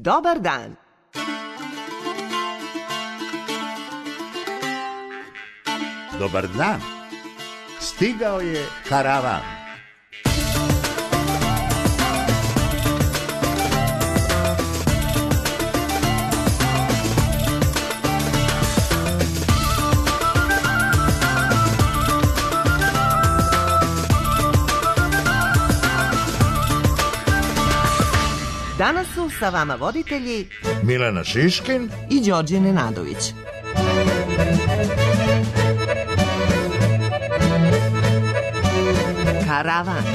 Dobar dan. Dobar dan. Stigao je karavan. Danas su sa vama voditelji Milena Šiškin i Đorđe Nenadović. Karavan.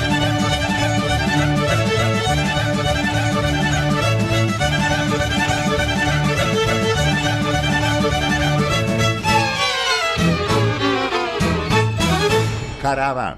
Karavan.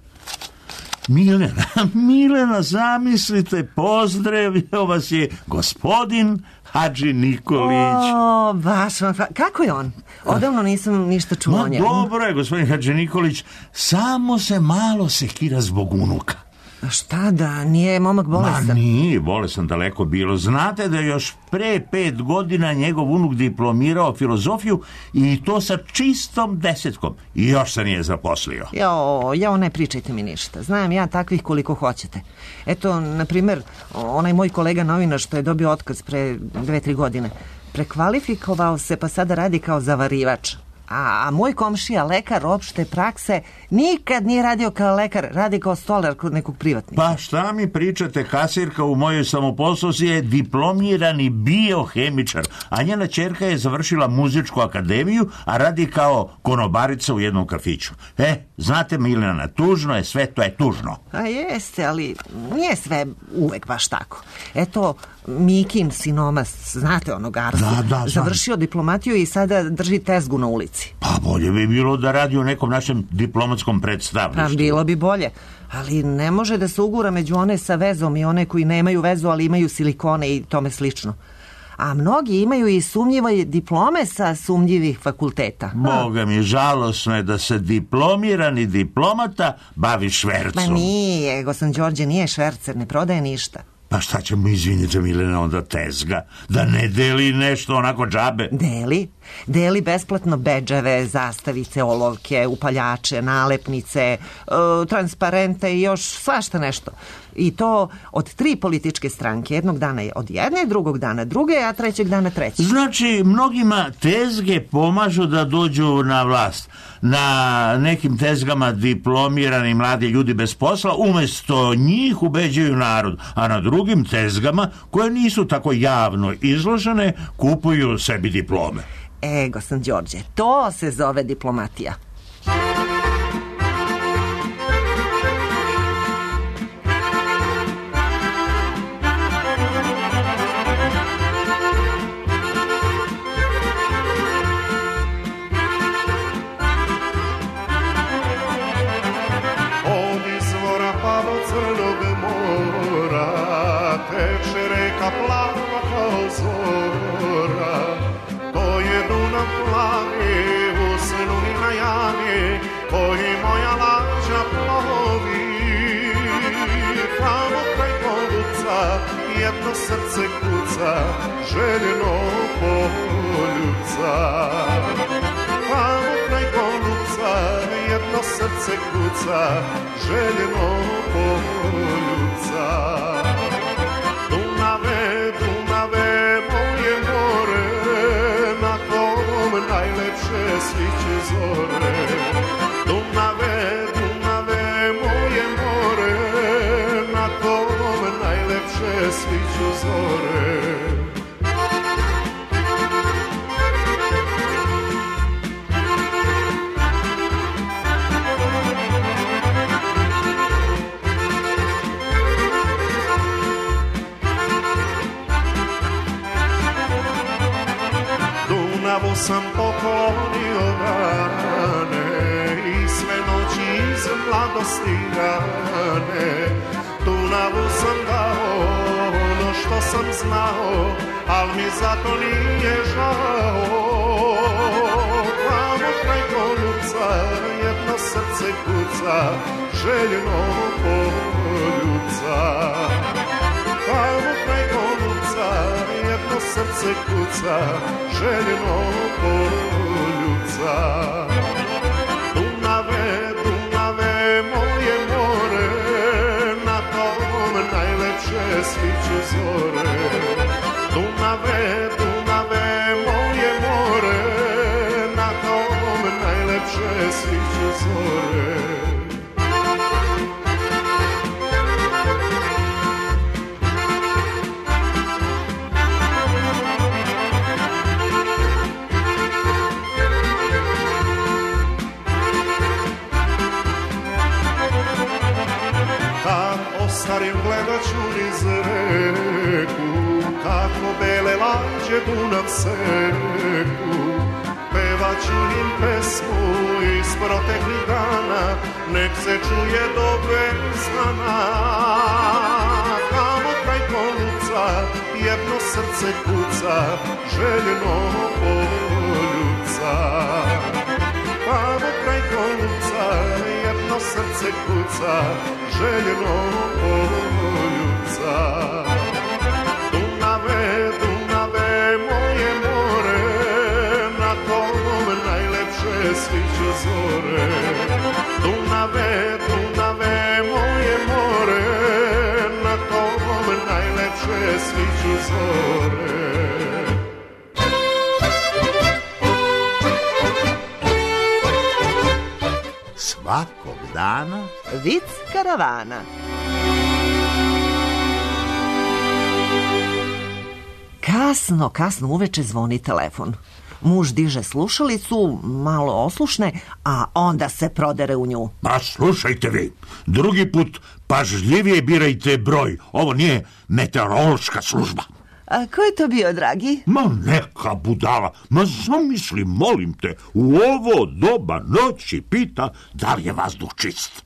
Milena, zamislite, pozdravio vas je gospodin Hadži Nikolić. O, baš, kako je on? Odavno nisam ništa čuo o njemu. Dobro je, gospodin Hadži Nikolić, samo se malo sekira zbog unuka. Šta da, nije momak bolestan? Ma nije, bolestan daleko bilo. Znate da je još pre 5 godina njegov unuk diplomirao filozofiju i to sa čistom 10. I još se nije zaposlio. Jo, ne pričajte mi ništa. Znam ja takvih koliko hoćete. Eto, na primer, onaj moj kolega novinar što je dobio otkaz pre 2-3 godine, prekvalifikovao se pa sada radi kao zavarivač. A moj komšija, lekar opšte prakse, nikad nije radio kao lekar, radi kao stolar kod nekog privatnika. Pa šta mi pričate, kasirka u mojoj samoposluzi je diplomirani biohemičar, a njena ćerka je završila muzičku akademiju, a radi kao konobarica u jednom kafiću. Znate, Milena, tužno je, sve to je tužno. A jeste, ali nije sve uvek baš tako. Eto, Mikin sinomas, znate onog Arsu, završio diplomatiju i sada drži tezgu na ulici. Pa bolje bi bilo da radi u nekom našem diplomatskom predstavništvu. Pa bilo bi bolje, ali ne može da se ugura među one sa vezom i one koji nemaju vezu, ali imaju silikone i tome slično. A mnogi imaju i sumnjive diplome sa sumnjivih fakulteta. Boga mi, žalosno je da se diplomirani diplomata bavi švercom. Ma nije, gospodin Đorđe nije švercer, ne prodaje ništa. Pa šta ćemo, izvinite Milena, onda tezga? Da ne deli nešto onako džabe? Deli besplatno bedževe, zastavice, olovke, upaljače, nalepnice, transparente i još svašta nešto. I to od 3 političke stranke. Jednog dana je od jedne, drugog dana druge, a trećeg dana treće. Znači, mnogima tezge pomažu da dođu na vlast. Na nekim tezgama diplomirani mladi ljudi bez posla umjesto njih ubeđuju narod, a na drugim tezgama, koje nisu tako javno izložene, kupuju sebi diplome. Gospodin Đorđe, to se zove diplomatija. Jedno srce kuca, željeno poljuca. Tamo kraj Golubca, jedno srce kuca, željeno poljuca. Dunave, Dunave, moje more, na tom najlepše sviće zore. Dunave, Dunave, moje more, na tom najlepše sviću zore. Dunavu sam poklonio dane i sve noći iz mladosti rane. Dunavu sam dao ono što sam znao, al mi zato nije žao. Tamo kraj Golubca jedno srce kuca, željeno poljuca. Tamo kraj Golubca srce kuca, željno poljuca. Dunave, Dunave, moje more, na tom najlepše sviću zore. Dunave, Dunave, moje more, na tom najlepše sviću zore. Starim gledat ću niz reku, kako bele lađe Dunav seku. Pevat ću im pesmu iz proteklih dana, nek se čuje do bezvana. Tamo kraj Koluca jedno srce kuca, željno poljuca. Tamo kraj Koluca jedno srce kuca, željno poljuca. Dunave, Dunave, moje more, na tom najlepše sviću zore. Dunave, Dunave, moje more, na tom najlepše sviću zore. Svakog dana Vic karavana. Kasno uveče zvoni telefon. Muž diže slušalicu, malo oslušne, a onda se prodere u nju. Pa slušajte vi, drugi put pažljivije birajte broj. Ovo nije meteorološka služba. A ko je to bio, dragi? Ma neka budala, ma zamisli, molim te, u ovo doba noći pita da li je vazduh čist.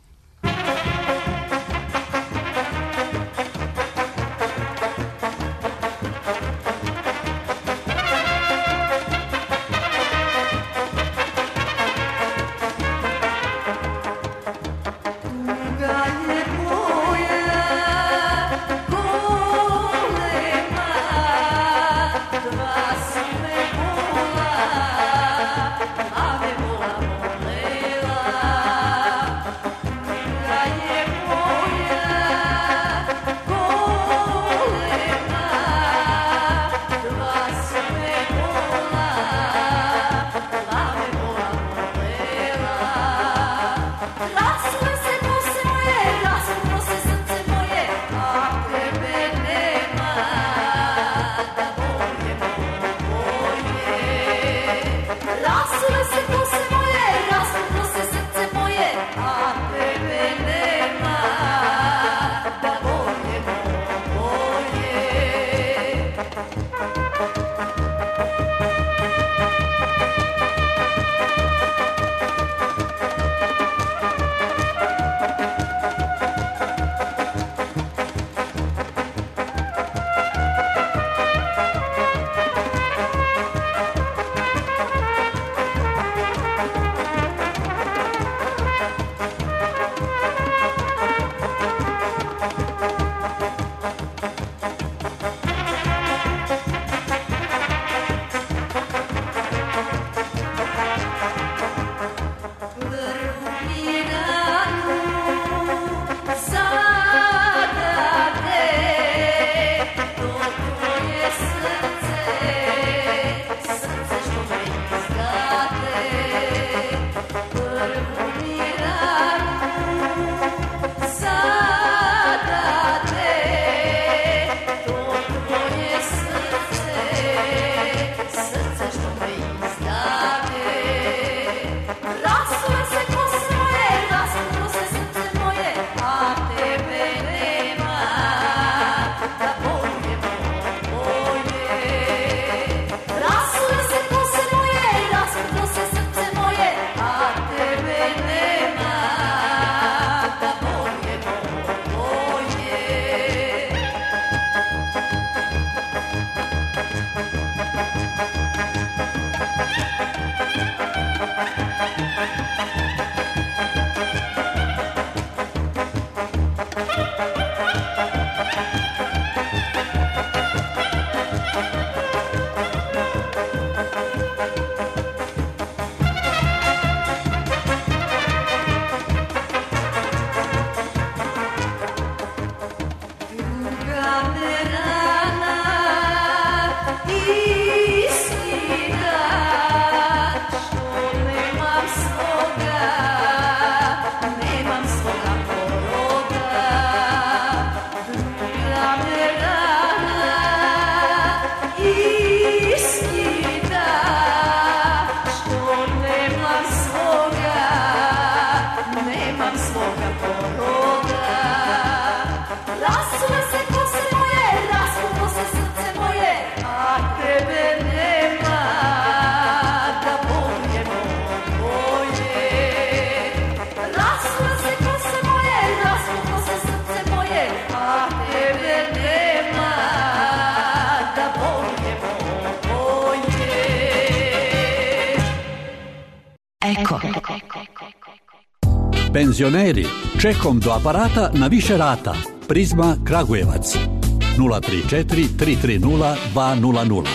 Penzioneri, čekom do aparata na više rata. Prizma Kragujevac 034 330 200.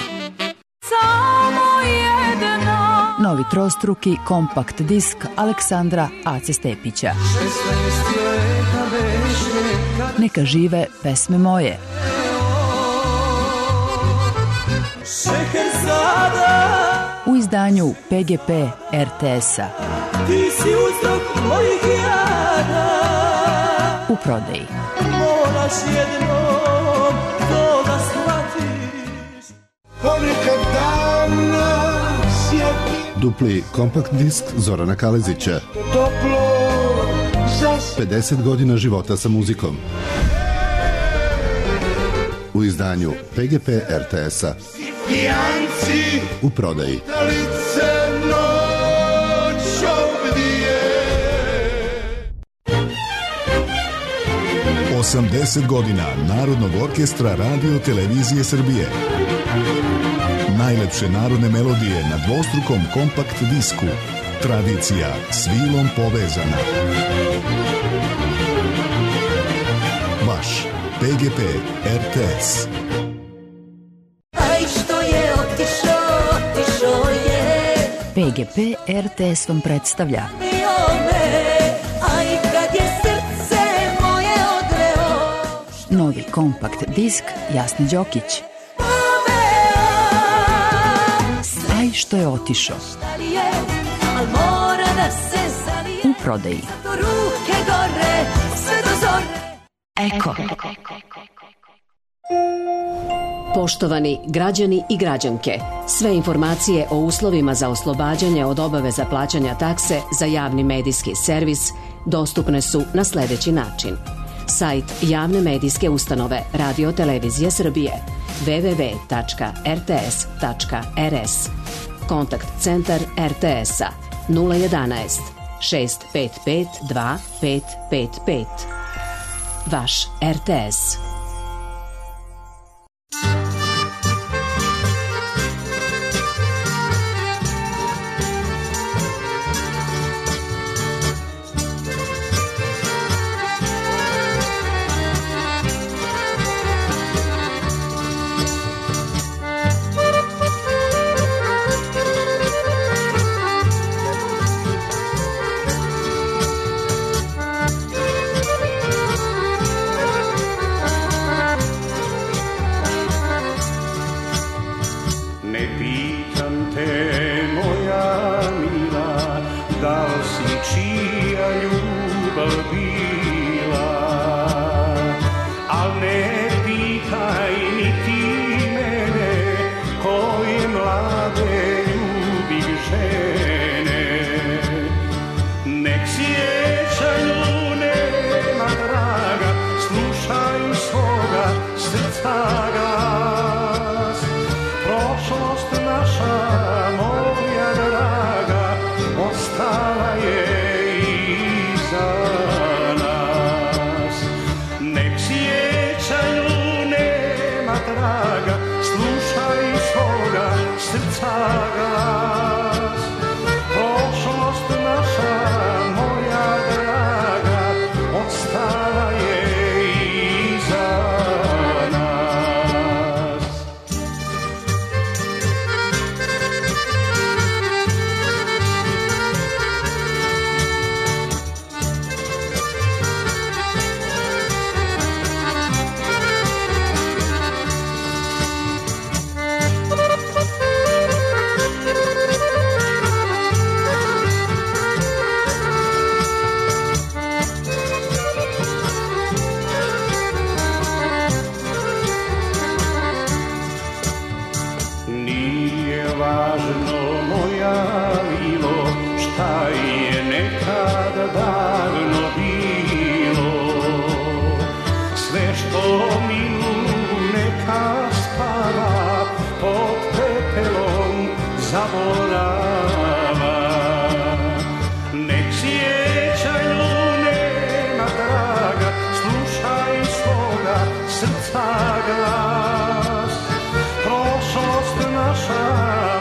Novi trostruki kompakt disk Aleksandra Ace Stepića. Neka žive pesme moje. U izdanju PGP RTS-a. U prodaji. Dupli kompakt disk Zorana Kalezića. 50 godina života sa muzikom. U izdanju PGP RTS-a. U prodaji. 80 godina Narodnog orkestra Radio Televizije Srbije. Najlepše narodne melodije na dvostrukom kompakt disku. Tradicija s vilom povezana. Vaš PGP RTS. PGP RTS vam predstavlja novi kompakt disk Jasne Đokić. Aj što je otišao. U prodaji. Eko. Poštovani građani i građanke, sve informacije o uslovima za oslobađanje od obaveza plaćanja takse za javni medijski servis dostupne su na sljedeći način. Sajt javne medijske ustanove Radio Televizije Srbije www.rts.rs. Kontakt centar RTS-a 011 655 2555. Vaš RTS.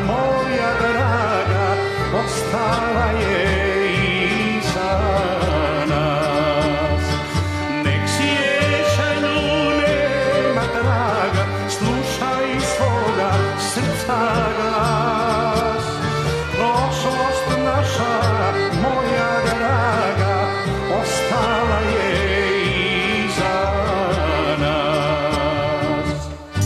Ostala je iza srca glas. Prošlost naša, moja draga, ostala je iza nas.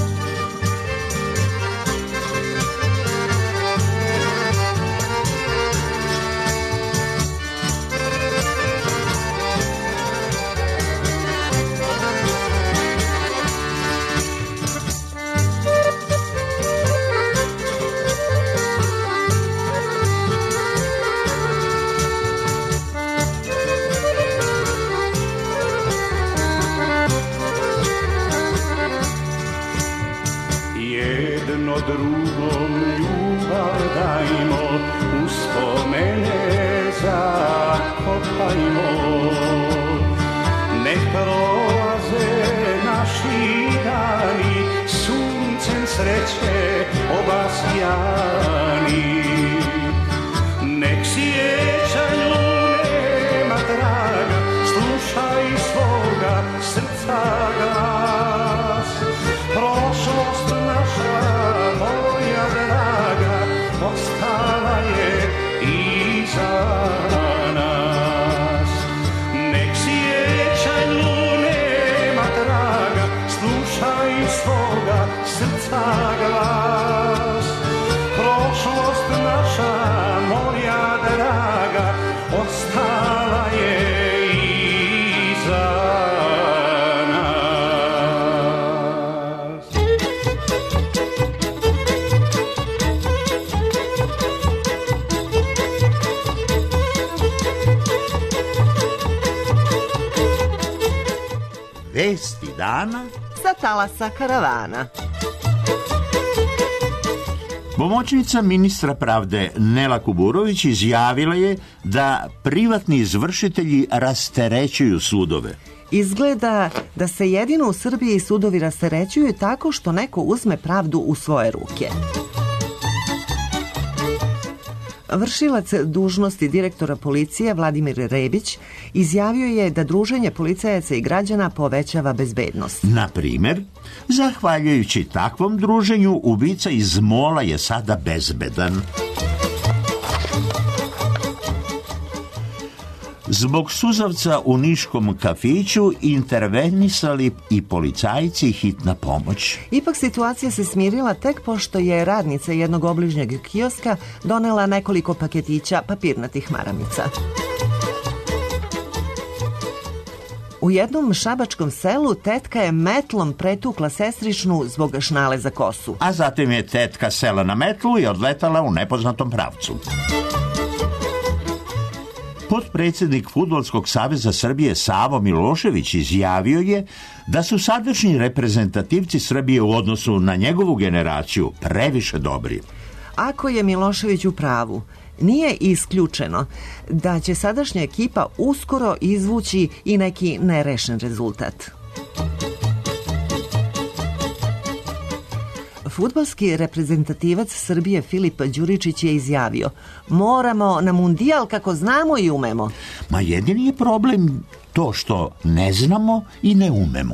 Jedno drugom ljubav dajmo, uspomene zakopajmo. Ne prolaze naši dani, suncem sreće obasjani. Nek sjećanju nema traga, slušaj svoga srca glas. Prošlost naša, moja draga, ostala je iza nas. Nek sjećanju nema traga, slušaj svoga srca glas. Prošlost naša, moja draga, ostala je iza nas. Vesti dana Sa talasa karavana. Pomoćnica ministra pravde Nela Kuburović izjavila je da privatni izvršitelji rasterećuju sudove. Izgleda da se jedino u Srbiji sudovi rasterećuju tako što neko uzme pravdu u svoje ruke. Vršilac dužnosti direktora policije Vladimir Rebić izjavio je da druženje policajaca i građana povećava bezbednost. Na primjer, zahvaljujući takvom druženju, ubica iz Mola je sada bezbedan. Zbog suzavca u niškom kafiću intervenisali i policajci i hitna pomoć. Ipak situacija se smirila tek pošto je radnica jednog obližnjeg kioska donela nekoliko paketića papirnatih maramica. U jednom šabačkom selu tetka je metlom pretukla sestričnu zbog šnale za kosu. A zatim je tetka sela na metlu i odletala u nepoznatom pravcu. Potpredsjednik Fudbalskog saveza Srbije Savo Milošević izjavio je da su sadašnji reprezentativci Srbije u odnosu na njegovu generaciju previše dobri. Ako je Milošević u pravu, nije isključeno da će sadašnja ekipa uskoro izvući i neki nerešen rezultat. Fudbalski reprezentativac Srbije Filip Đuričić je izjavio: moramo na mundijal kako znamo i umemo. Ma jedini je problem to što ne znamo i ne umemo.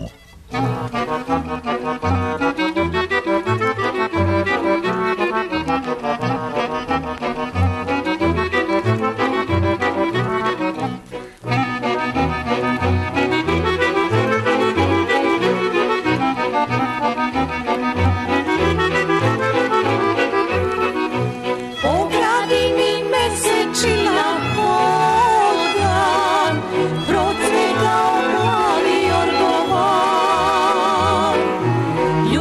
Procvetao plavi orgovan,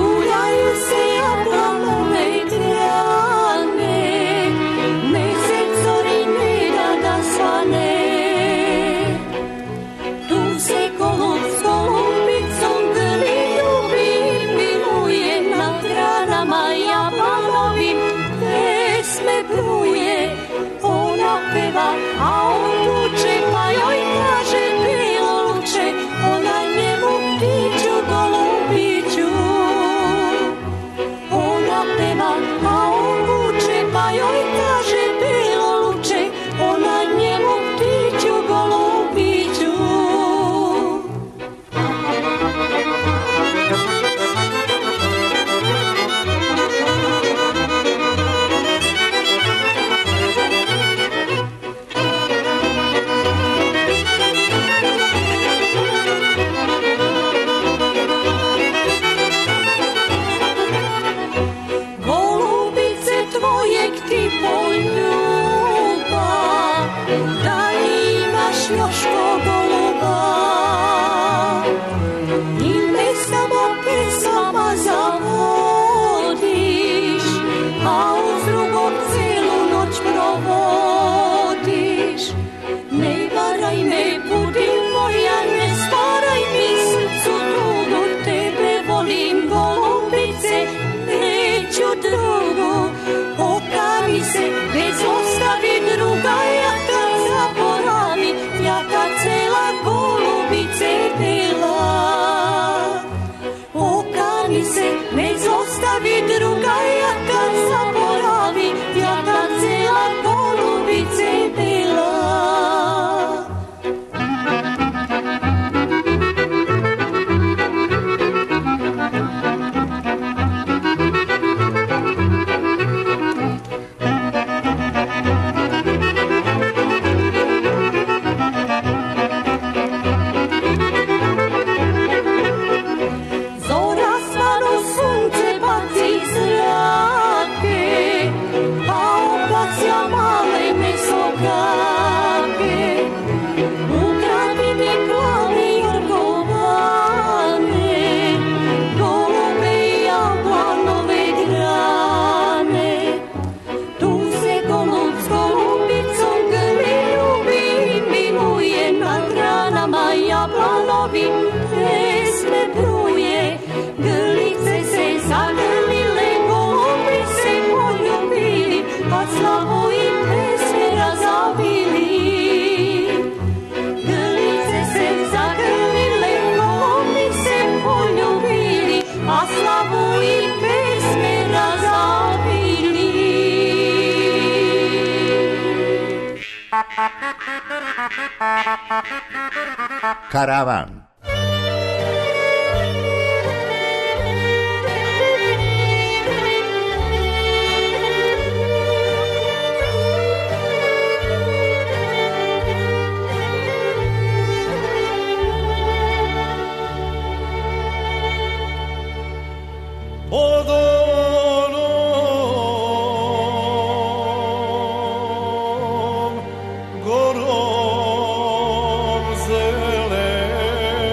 pravi druga, ja kad zaboravi, ja kad cijela polubice bila. Karavan. Gorom zelenim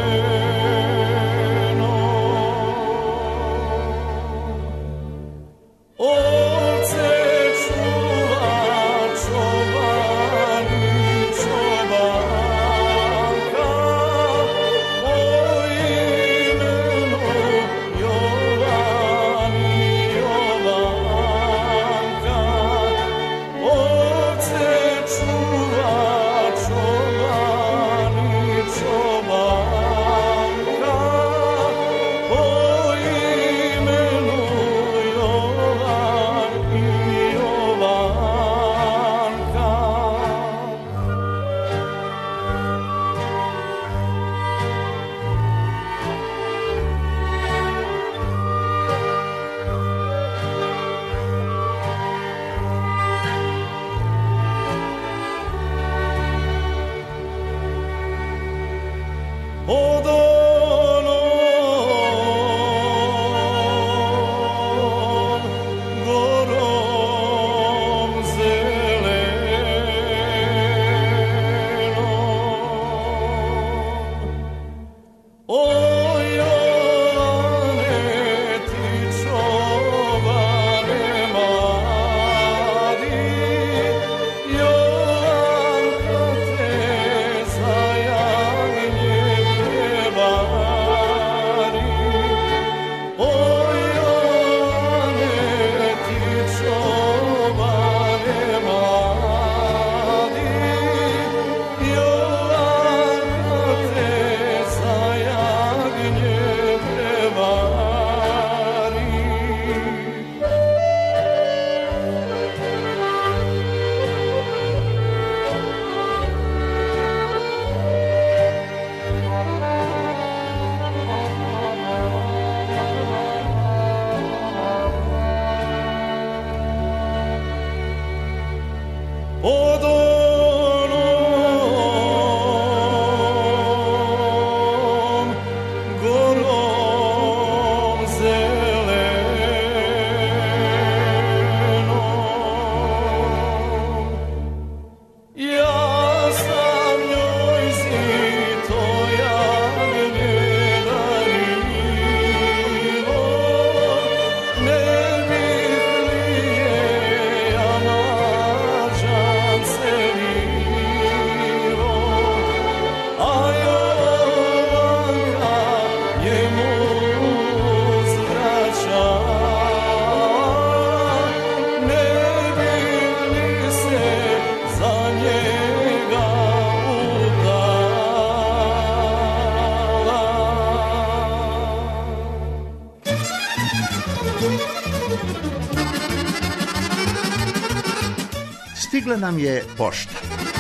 Stigla nam je pošta.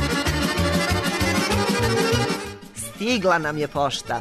Stigla nam je pošta.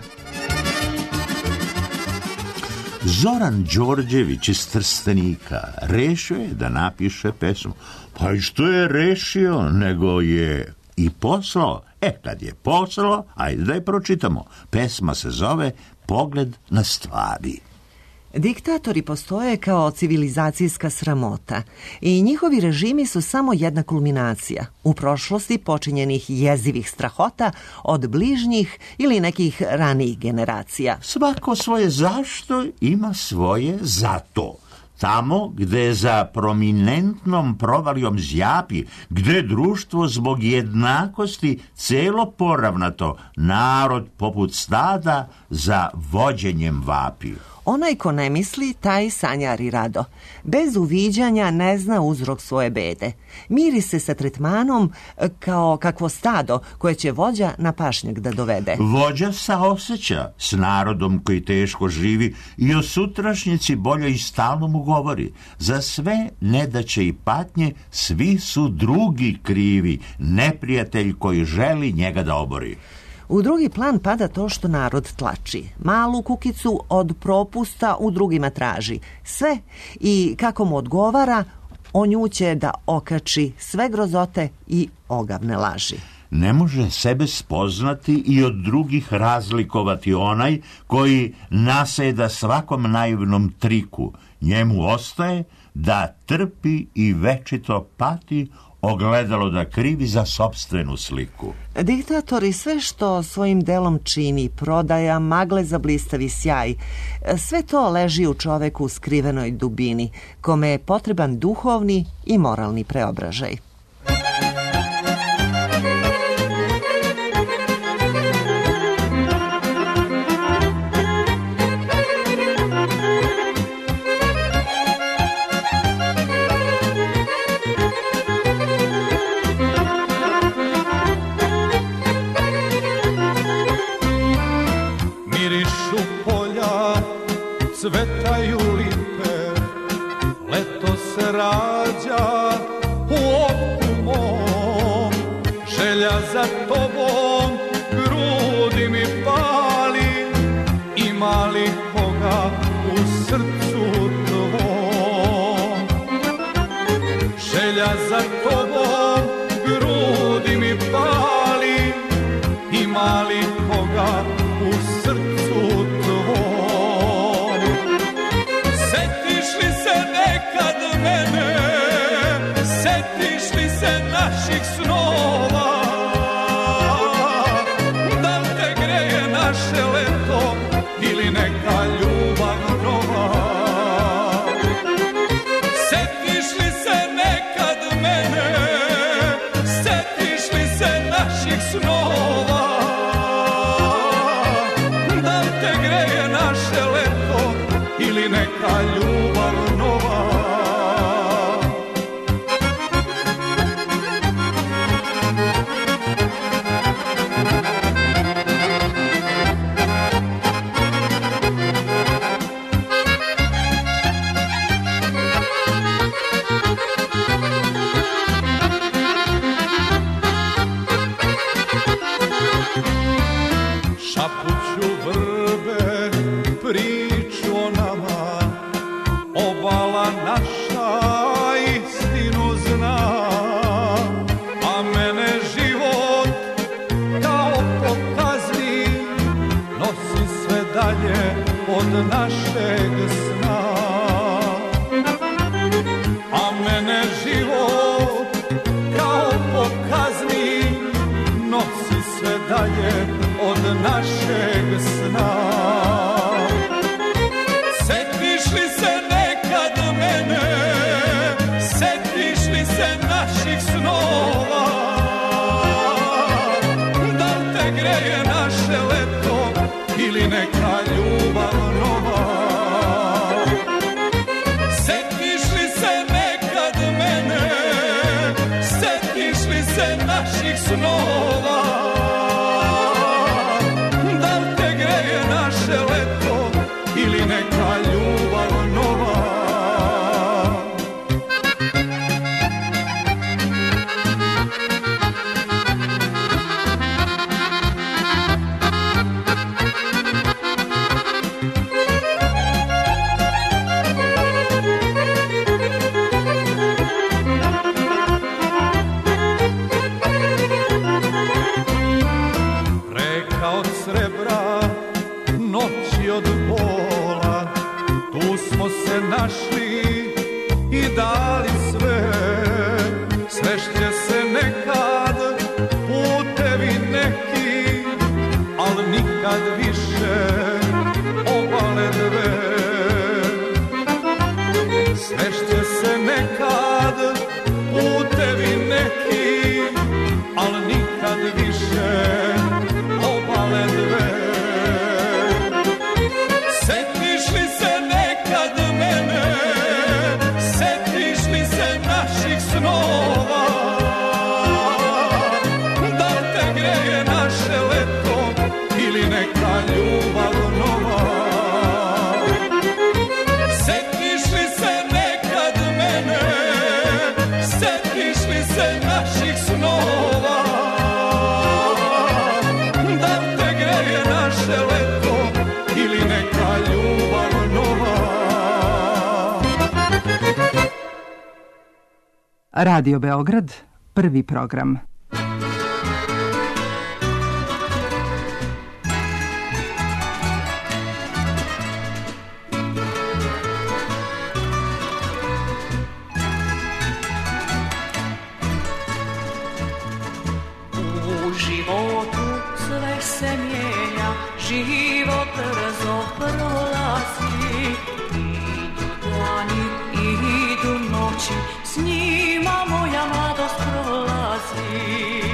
Zoran Đorđević iz Trstenika rešio je da napiše pesmu. Pa i što je rešio, nego je i poslao. Kad je poslao, ajde da je pročitamo. Pesma se zove Pogled na stvari. Diktatori postoje kao civilizacijska sramota i njihovi režimi su samo jedna kulminacija u prošlosti počinjenih jezivih strahota od bližnjih ili nekih ranijih generacija. Svako svoje zašto ima svoje zato. Tamo gde za prominentnom provalijom zjapi, gde društvo zbog jednakosti celo poravnato, narod poput stada za vođenjem vapi. Onaj ko ne misli, taj sanjari rado. Bez uviđanja ne zna uzrok svoje bede. Miri se sa tretmanom kao kakvo stado koje će vođa na pašnjak da dovede. Vođa saoseća s narodom koji teško živi i o sutrašnjici bolje i stalno mu govori. Za sve nedaće i patnje svi su drugi krivi, neprijatelj koji želi njega da obori. U drugi plan pada to što narod tlači. Malu kukicu od propusta u drugima traži. Sve i kako mu odgovara, on nju će da okači sve grozote i ogavne laži. Ne može sebe spoznati i od drugih razlikovati onaj koji naseda svakom naivnom triku. Njemu ostaje da trpi i večito pati, ogledalo da krivi za sopstvenu sliku. Diktatori sve što svojim delom čini, prodaja, magle za blistavi sjaj, sve to leži u čoveku u skrivenoj dubini, kome je potreban duhovni i moralni preobražaj. Cvetaju lipe, leto se rađa u oku mom. Želja za tobom grudi mi pali, ima li koga u srcu tvom? Želja za tobom grudi mi pali, ima li koga u srcu tvom? Setiš li se naših snova? Da li te greje naše leto ili neka ljubav nova? Setiš li se nekad mene? Setiš li se naših snova? Da li te greje naše leto ili neka ljubav nova? Šapuću vrbe priču o nama, obala naša istinu zna, a mene život kao po kazni nosi sve dalje od našeg sna. A mene život kao po kazni nosi sve dalje od našeg sna. Setiš li se nekad mene? Setiš li se naših snova? Da li te greje naše leto ili neka ljubav nova? Setiš li se nekad mene? Setiš li se naših snova? Da li te greje naše leto ili neka ljubav nova? i dali sve. Srešće se nekad putevi neki, al nikad više obale dve. Srešće se nekad putevi neki, al nikad više obale dve. Setiš li se nekad mene, setiš li se naših snova, da li te greje naše leto ili neka ljubav nova? Setiš li se nekad mene, setiš li se naših snova, da li te greje naše leto ili neka ljubav nova? Radio Beograd, prvi program. U životu sve se mijenja, život brzo prolazi. Idu dani, idu noći, s njima moja mladost prolazi.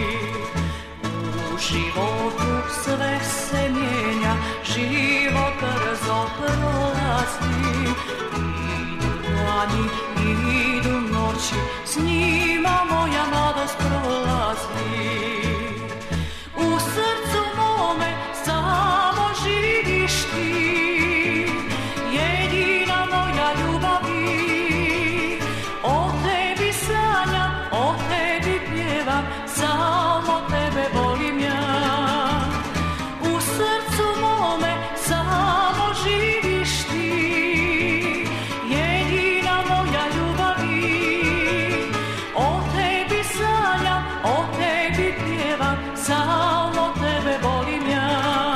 U životu sve se mijenja, život brzo prolazi. Idu dani, idu noći, s njima moja mladost prolazi. U srcu mome samo živiš ti, jedina moja ljubavi. O tebi sanjam, o tebi pjevam, samo tebe volim ja. U srcu mome samo živiš ti, jedina moja ljubavi. O tebi sanjam, o tebi pjevam, samo tebe volim ja.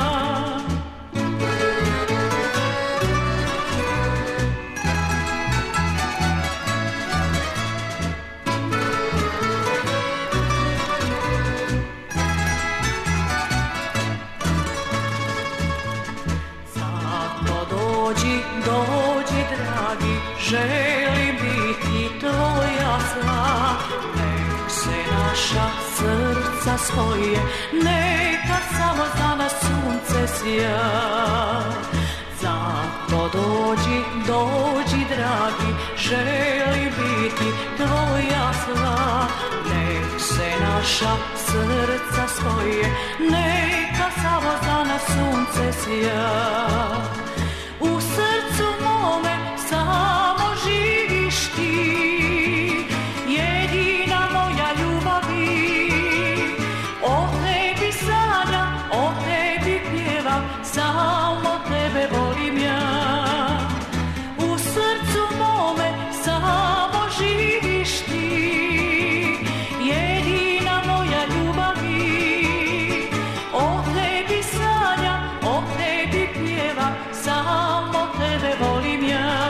Zato dođi, dođi dragi, želim biti tvoja sva. Nek se naša srca spoje, neka samo za nas sunce sja. Zato dođi, dođi dragi, želim biti tvoja sva. Nek se naša srca spoje, neka samo za nas sunce sja. U srcu mome samo živiš ti, jedina moja ljubavi. O tebi sanjam, o tebi pjevam, samo tebe volim ja. U srcu mome samo živiš ti, jedina moja ljubavi. O tebi sanjam, o tebi pjevam, samo tebe volim ja.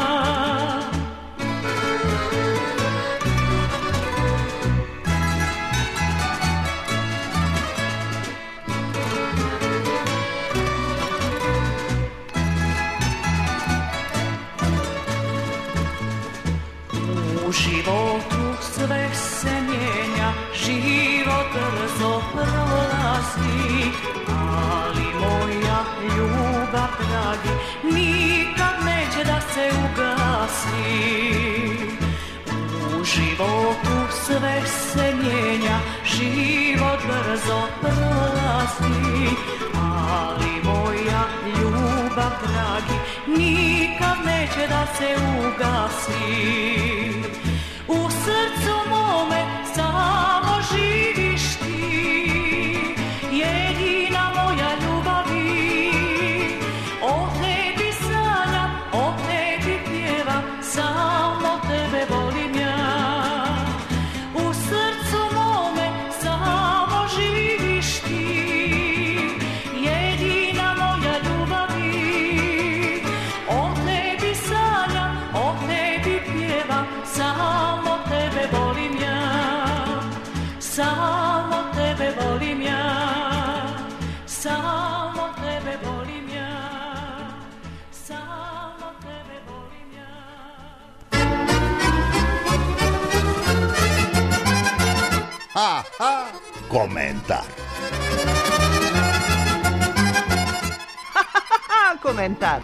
U životu sve se mijenja, život brzo prolazi, ali moja ljubav, dragi, nikad neće da se ugasi. U životu sve se mijenja, život brzo prolazi, ali moja ljubav, dragi, nikad neće da se ugasi. U srcu mome samo živiš ti, jedina moja ljubavi. O tebi sanjam, o tebi pjevam, samo tebe volim ja. U srcu mome samo živiš ti, jedina moja ljubavi. O tebi sanjam, o tebi pjevam, samo tebe volim ja, samo tebe volim ja, samo tebe volim ja, samo tebe volim ja. Ha, ha, komentar. Komentar.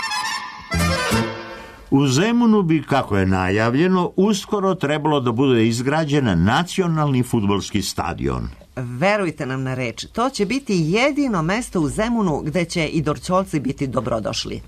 U Zemunu bi, kako je najavljeno, uskoro trebalo da bude izgrađen nacionalni fudbalski stadion. Verujte nam na reč, to će biti jedino mesto u Zemunu gde će i Dorćolci biti dobrodošli.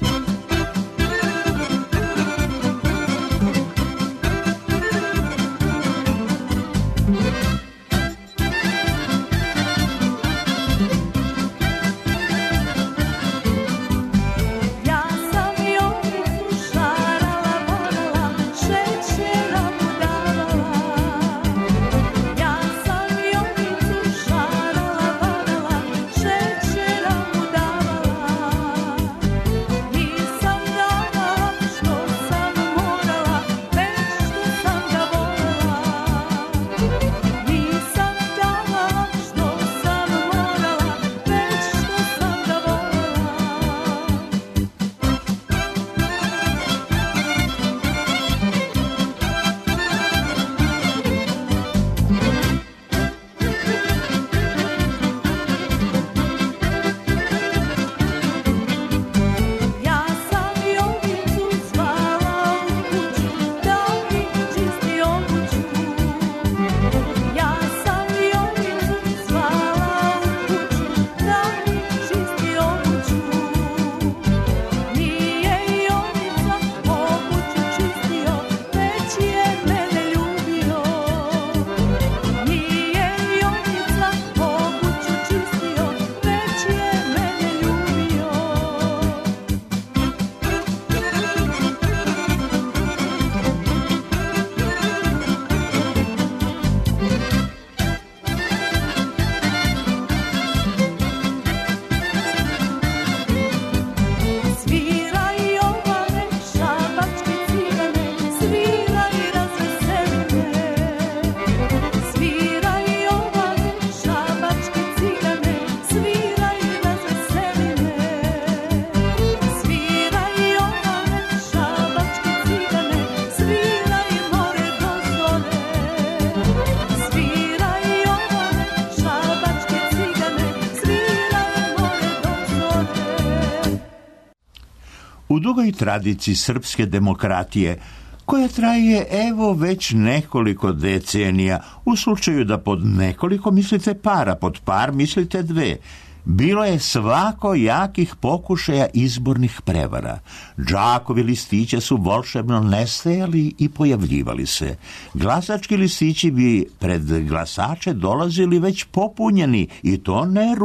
U dugoj tradiciji srpske demokratije, koja traje evo već nekoliko decenija, u slučaju da pod nekoliko mislite para, pod par mislite dve, bilo je svako jakih pokušaja izbornih prevara. Džakovi listića su volšebno nestajali i pojavljivali se. Glasački listići bi pred glasače dolazili već popunjeni, i to ne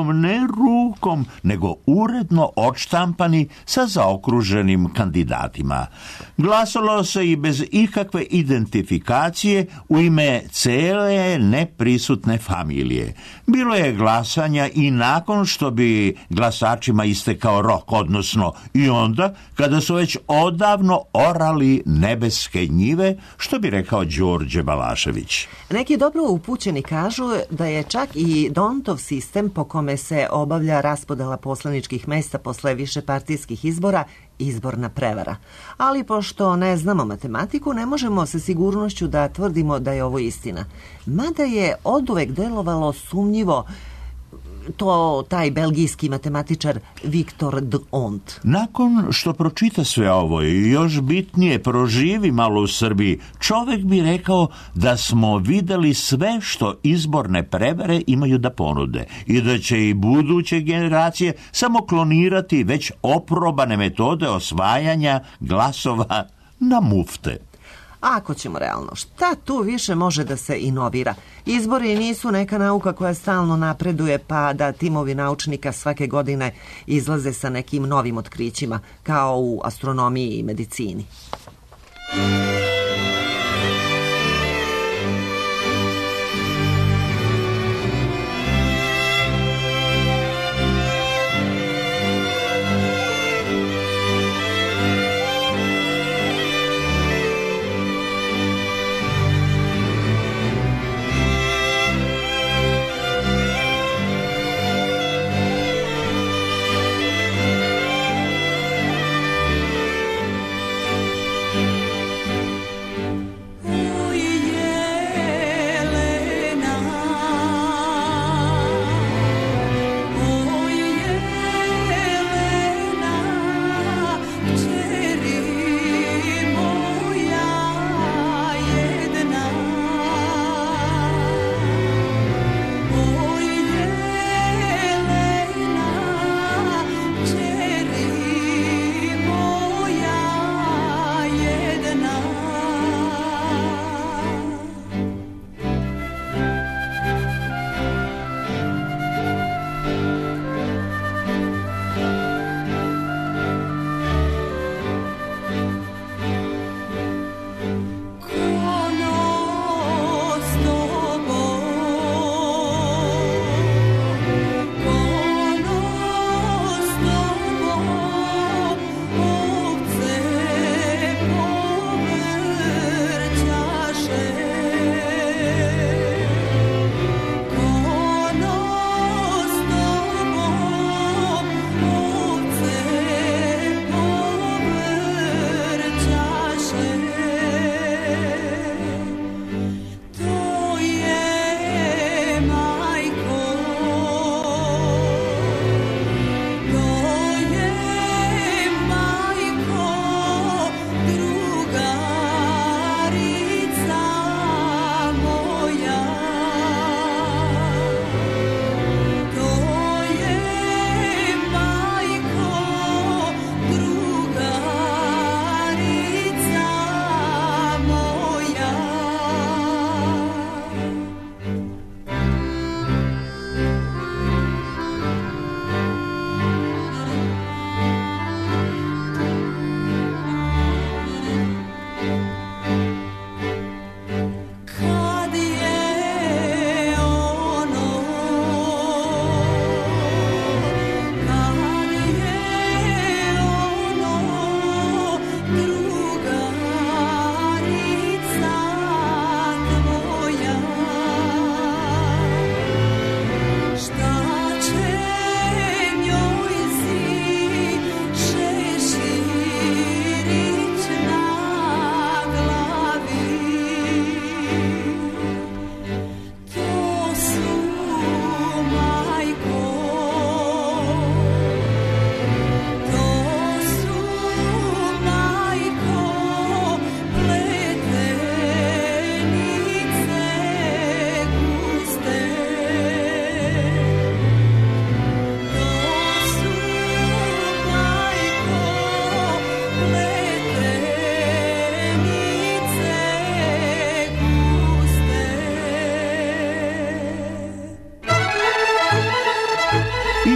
rukom, nego uredno odštampani sa zaokruženim kandidatima. Glasalo se i bez ikakve identifikacije u ime cele neprisutne familije. Bilo je glasanja i nakon što bi glasačima istekao rok, odnosno i onda kada su već odavno orali nebeske njive, što bi rekao Đorđe Balašević. Neki dobro upućeni kažu da je čak i Dontov sistem po kome se obavlja raspodela poslaničkih mesta posle višepartijskih izbora izborna prevara. Ali pošto ne znamo matematiku, ne možemo sa sigurnošću da tvrdimo da je ovo istina. Mada je oduvek delovalo sumnjivo to taj belgijski matematičar Viktor d'Hondt. Nakon što pročita sve ovo i još bitnije proživi malo u Srbiji, čovek bi rekao da smo videli sve što izborne prevare imaju da ponude i da će i buduće generacije samo klonirati već oprobane metode osvajanja glasova na mufte. Ako ćemo realno, šta tu više može da se inovira? Izbori nisu neka nauka koja stalno napreduje, pa da timovi naučnika svake godine izlaze sa nekim novim otkrićima, kao u astronomiji i medicini.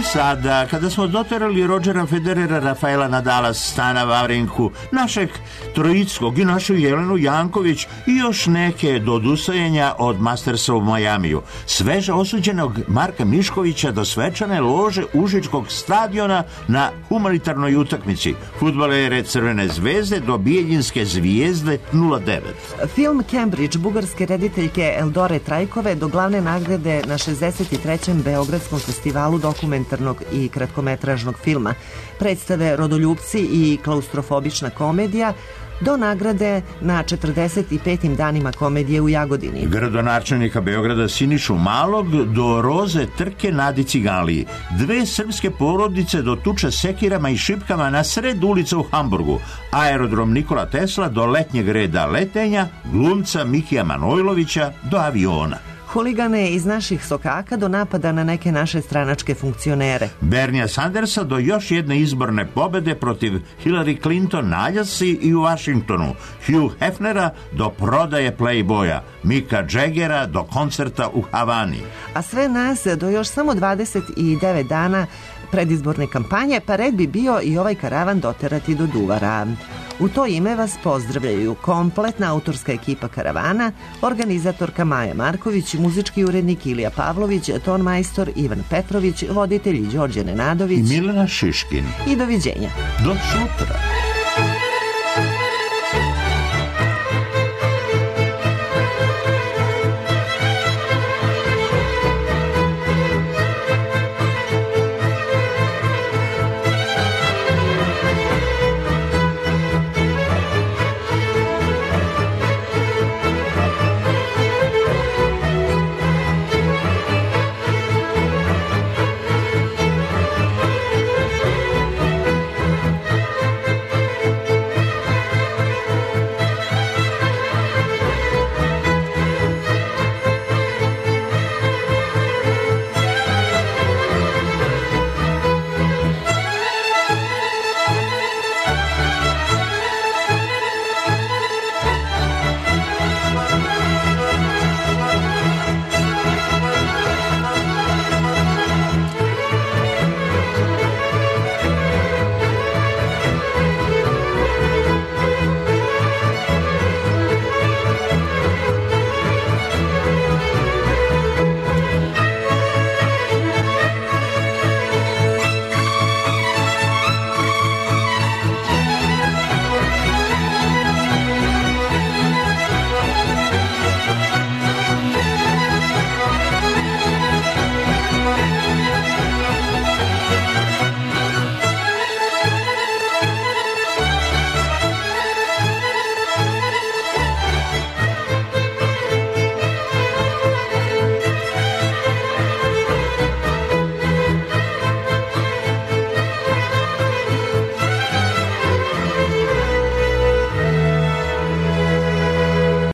sada, kada smo doterali Rodgera Federera, Rafaela Nadala, Stana Wawrinku, našeg Trojickog i našu Jelenu Janković i još neke do odustajanja od Mastersa u Majamiju, sveže osuđenog Marka Miškovića do svečane lože Užičkog stadiona na humanitarnoj utakmici, fudbalere Crvene zvezde do Bijeljinske zvijezde 09. Film Cambridge bugarske rediteljke Eldore Trajkove do glavne nagrade na 63. Beogradskom festivalu dokumentarnog i kratkometražnog filma, predstave Rodoljupci i klaustrofobična komedija, do nagrade na 45. danima komedije u Jagodini. Gradonačelnika Beograda Sinišu Malog do Roze Trke Nadi Ciganliji. Dve srpske porodice do tuče sekirama i šipkama na sred ulica u Hamburgu. Aerodrom Nikola Tesla do letnjeg reda letenja, glumca Mikija Manojlovića do aviona. Huligane iz naših sokaka do napada na neke naše stranačke funkcionere. Bernija Sandersa do još jedne izborne pobede protiv Hillary Clinton na Aljasci i u Washingtonu. Hugh Hefnera do prodaje Playboya. Mika Jaggera do koncerta u Havani. A sve nas do još samo 29 dana predizborne kampanje, pa red bi bio i ovaj karavan doterati do Duvara. U to ime vas pozdravljaju kompletna autorska ekipa karavana, organizatorka Maja Marković, muzički urednik Ilija Pavlović, tonmajstor Ivan Petrović, voditelji Đorđe Nenadović i Milena Šiškin. I doviđenja. Do sutra.